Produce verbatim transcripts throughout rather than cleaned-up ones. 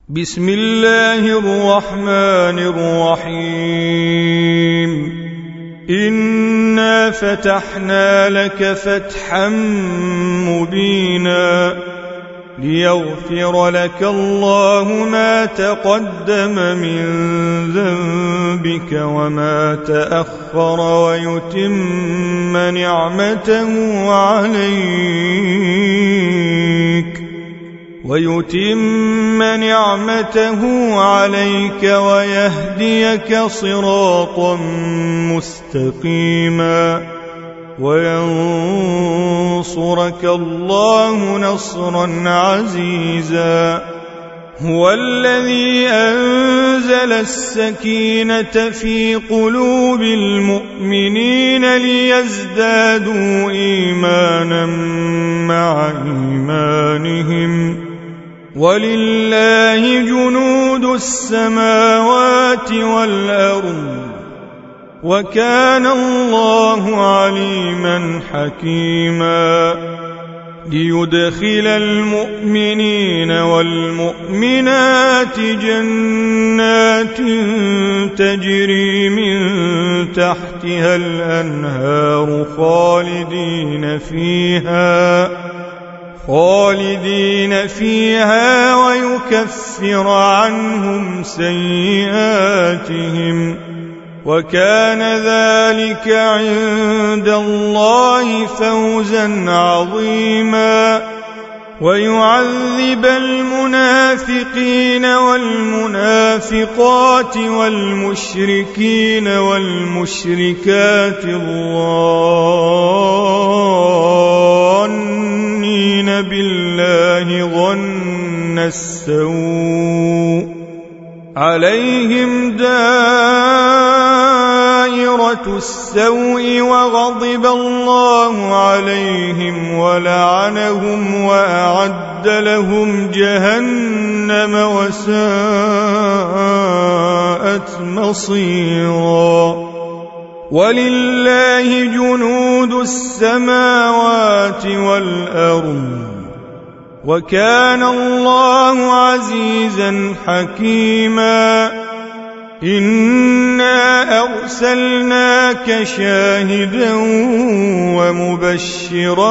بسم الله الرحمن الرحيم إنا فتحنا لك فتحا مبينا ليغفر لك الله ما تقدم من ذنبك وما تأخر ويتم نعمته عليك ويتم نعمته عليك ويهديك صراطا مستقيما وينصرك الله نصرا عزيزا هو الذي أنزل السكينة في قلوب المؤمنين ليزدادوا إيمانا مع إيمانهم ولله جنود السماوات والأرض وكان الله عليما حكيما ليدخل المؤمنين والمؤمنات جنات تجري من تحتها الأنهار خالدين فيها خالدين فيها ويكفر عنهم سيئاتهم وكان ذلك عند الله فوزا عظيما ويعذب المنافقين والمنافقات والمشركين والمشركات الظانين بالله ظن السوء عليهم دائرة السوء وغضب الله عليهم ولعنهم وأعد لهم جهنم وساءت مصيرا ولله جنود السماوات والأرض وكان الله عزيزا حكيما إنا أرسلناك شاهدا ومبشرا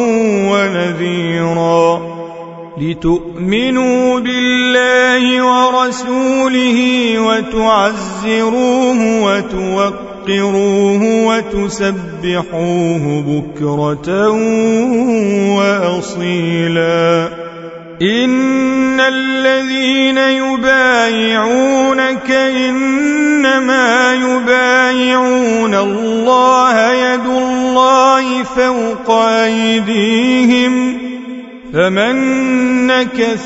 ونذيرا لتؤمنوا بالله ورسوله وتعزروه وتوقروه وتسبحوه بكرة وأصيلا إن الذين يبايعونك إنما يبايعون الله يد الله فوق أيديهم فمن نكث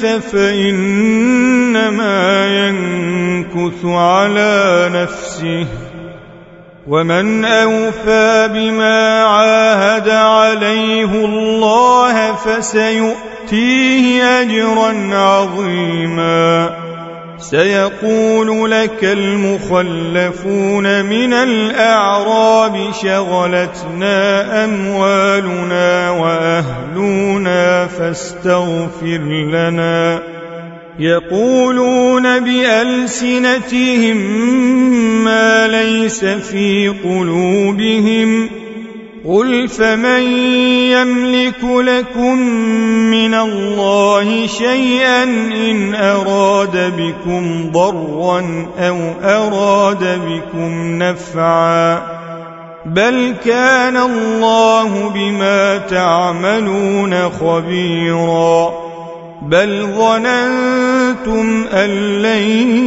فإنما ينكث على نفسه ومن أوفى بما عاهد عليه الله فسيؤتيه أجرا عظيما سيقول لك المخلفون من الأعراب شغلتنا أموالنا وأهلنا فاستغفر لنا يقولون بألسنتهم ما ليس في قلوبهم قل فمن يملك لكم من الله شيئا إن أراد بكم ضرا أو أراد بكم نفعا بل كان الله بما تعملون خبيرا بل ظننتم أن لن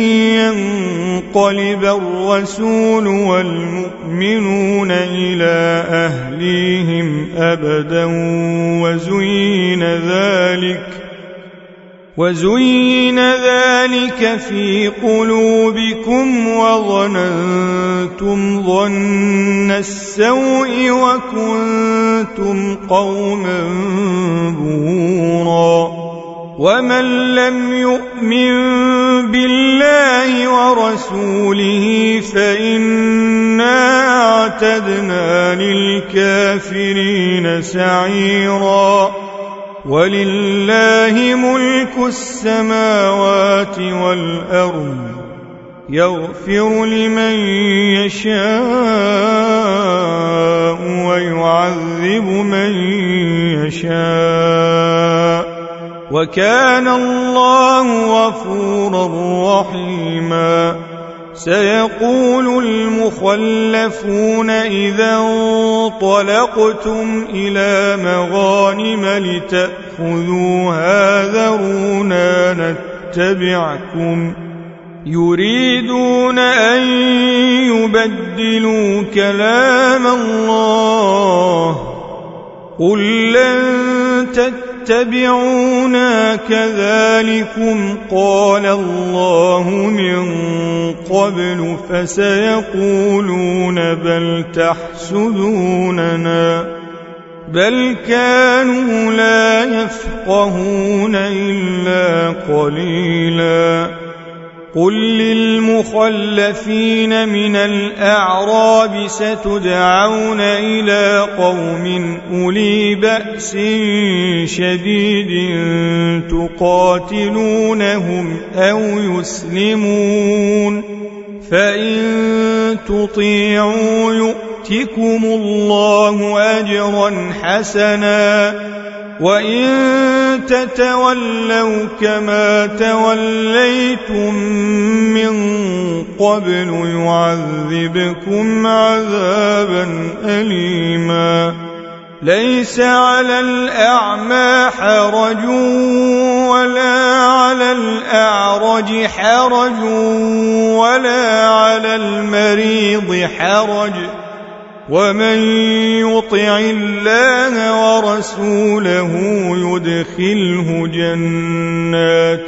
ينقلب الرسول والمؤمنون إلى أهليهم أبدا وزين ذلك وزين ذلك في قلوبكم وظننتم ظن السوء وكنتم قوما بورا ومن لم يؤمن بالله ورسوله فإنا أعتدنا للكافرين سعيرا ولله ملك السماوات والأرض يغفر لمن يشاء ويعذب من يشاء وكان الله غفورا رحيما سيقول المخلفون إذا انطلقتم إلى مغانم لتأخذوها ذرونا نتبعكم يريدون أن يبدلوا كلام الله قل لن تتبعونا كذلكم قال الله من قبل فسيقولون بل تحسدوننا بل كانوا لا يفقهون إلا قليلا قل للمخلفين من الأعراب ستدعون إلى قوم أولي بأس شديد تقاتلونهم أو يسلمون فإن تطيعوا يؤتكم الله أجرا حسنا وإن تتولوا كما توليتم من قبل يعذبكم عذابا أليما ليس على الأعمى حرج ولا على الأعرج حرج ولا على المريض حرج ومن يطع الله ورسوله يدخله جنات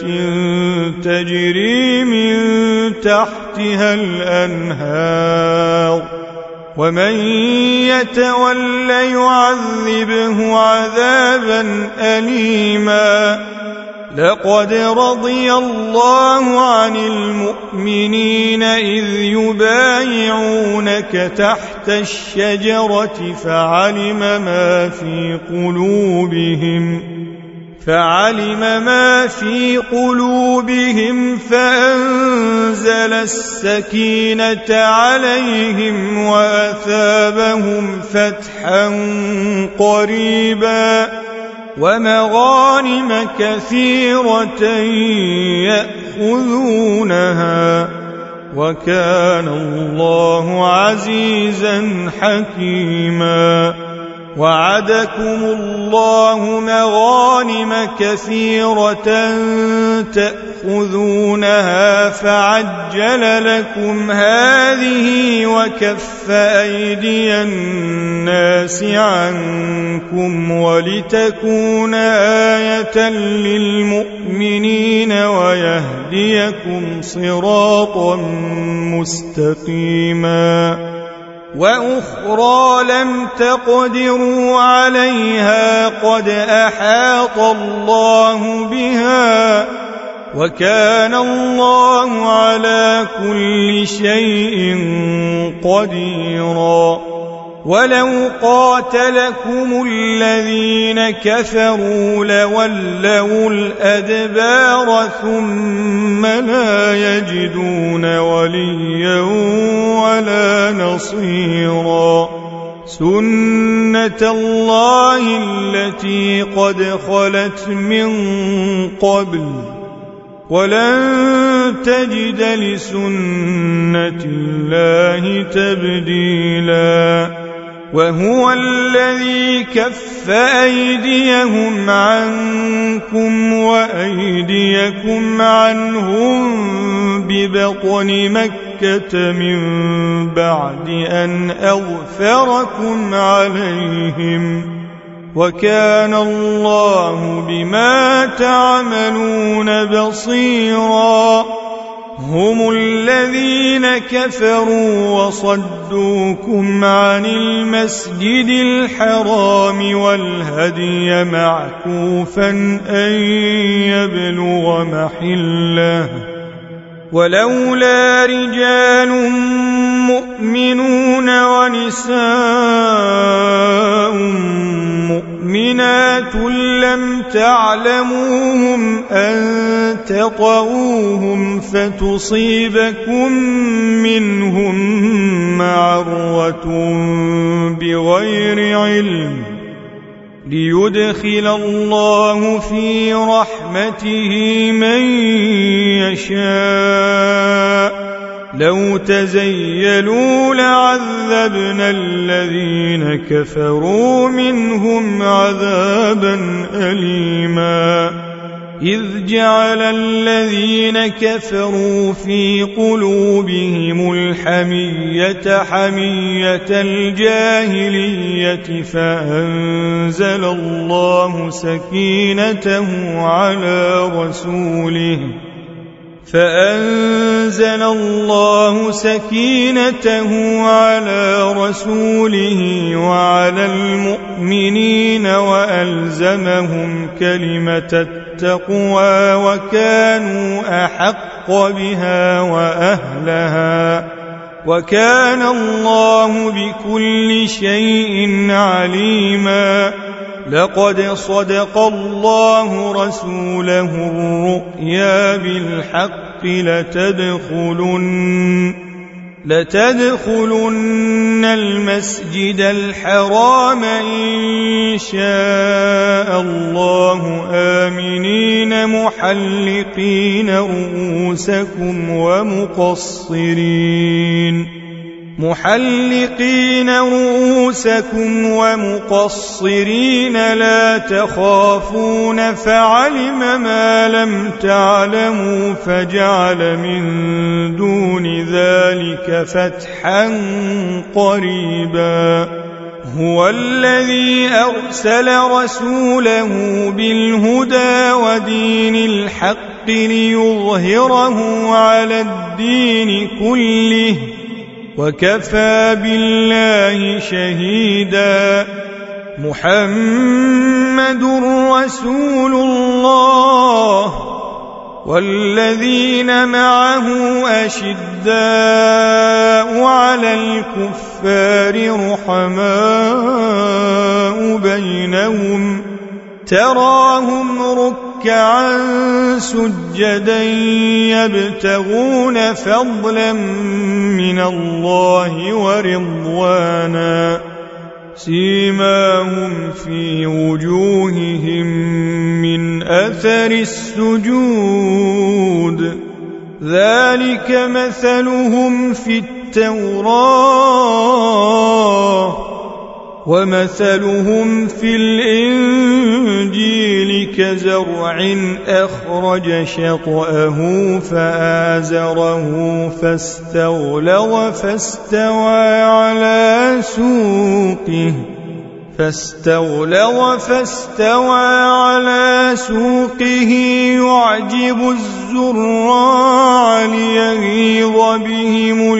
تجري من تحتها الأنهار ومن يتول يعذبه عذابا أليما لقد رضي الله عن المؤمنين إذ يبايعونك تحت الشجرة فعلم ما في قلوبهم فعلم ما في قلوبهم فأنزل السكينة عليهم وأثابهم فتحا قريبا ومغانم كثيرة يأخذونها وكان الله عزيزا حكيما وعدكم الله مغانم كثيرة تأخذونها فعجل لكم هذه وكف أيدي الناس عنكم ولتكون آية للمؤمنين ويهديكم صراطا مستقيما وأخرى لم تقدروا عليها قد أحاط الله بها وكان الله على كل شيء قديرا ولو قاتلكم الذين كفروا لولوا الأدبار ثم لا يجدون وليا ولا نصيرا سنة الله التي قد خلت من قبل ولن تجد لسنة الله تبديلا وهو الذي كف أيديهم عنكم وأيديكم عنهم ببطن مكة من بعد أن أغفركم عليهم وكان الله بما تعملون بصيرا هم الذين كفروا وصدوكم عن المسجد الحرام والهدي معكوفا أن يبلغ محله ولولا رجال مؤمنون ونساء مؤمنون مؤمنات لم تعلموهم أن تطؤوهم فتصيبكم منهم معرة بغير علم ليدخل الله في رحمته من يشاء لو تزيلوا لعذبنا الذين كفروا منهم عذابا أليما إذ جعل الذين كفروا في قلوبهم الحمية حمية الجاهلية فأنزل الله سكينته على رسوله فأنزل الله سكينته على رسوله وعلى المؤمنين وألزمهم كلمة التقوى وكانوا أحق بها وأهلها وكان الله بكل شيء عليما لقد صدق الله رسوله الرؤيا بالحق لتدخلن لتدخلن المسجد الحرام إن شاء الله آمنين محلقين رؤوسكم ومقصرين محلقين رؤوسكم ومقصرين لا تخافون فعلم ما لم تعلموا فجعل من دون ذلك فتحا قريبا هو الذي أرسل رسوله بالهدى ودين الحق ليظهره على الدين كله وكفى بالله شهيدا محمد رسول الله والذين معه أشداء على الكفار رحماء بينهم تراهم ركعا سجدا يبتغون فضلا من الله ورضوانا سيماهم في وجوههم من أثر السجود ذلك مثلهم في التوراة ومثلهم في الإنجيل كزرع أخرج شطأه فآزره فاستغلظ فاستوى على سوقه فاستغلظ فاستوى على سوقه يعجب الزراع ليغيظ بهم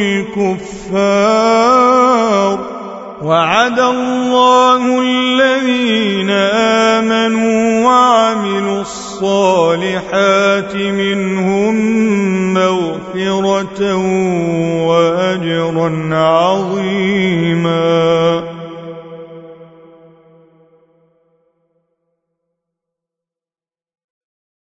الكفار وعد الله الذين آمنوا وعملوا الصالحات منهم مغفرة وأجرا عظيما.